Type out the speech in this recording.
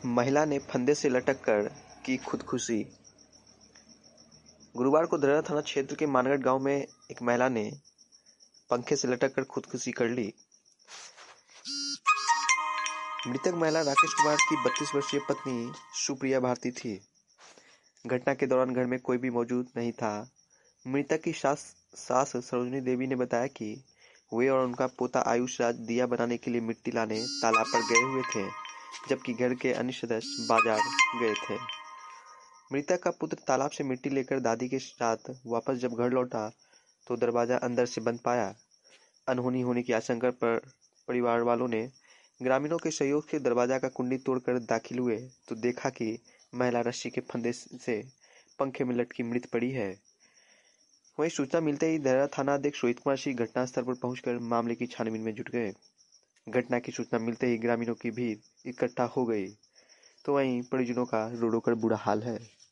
महिला ने फंदे से लटक कर की खुदकुशी। गुरुवार को धरहरा थाना क्षेत्र के मानगढ़ गांव में एक महिला ने पंखे से लटक कर खुदकुशी कर ली। मृतक महिला राकेश कुमार की 32 वर्षीय पत्नी सुप्रिया भारती थी। घटना के दौरान घर में कोई भी मौजूद नहीं था। मृतक की सास सरोजनी देवी ने बताया कि वे और उनका पोता आयुष राज दिया बनाने के लिए मिट्टी लाने तालाब पर गए हुए थे, जबकि घर के अन्य सदस्य बाजार गए थे। मृतक का पुत्र तालाब से मिट्टी लेकर दादी के साथ वापस जब घर लौटा तो दरवाजा अंदर से बंद पाया। अनहोनी होने की आशंका पर परिवार वालों ने ग्रामीणों के सहयोग से दरवाजा का कुंडी तोड़कर दाखिल हुए तो देखा कि महिला रस्सी के फंदे से पंखे में लटकी मृत पड़ी है। वहीं सूचना मिलते ही धरहरा थाना अध्यक्ष रोहित कुमार सिंह घटनास्थल पर पहुंचकर मामले की छानबीन में जुट गए। घटना की सूचना मिलते ही ग्रामीणों की भीड़ इकट्ठा हो गई तो वहीं परिजनों का रो रो कर बुरा हाल है।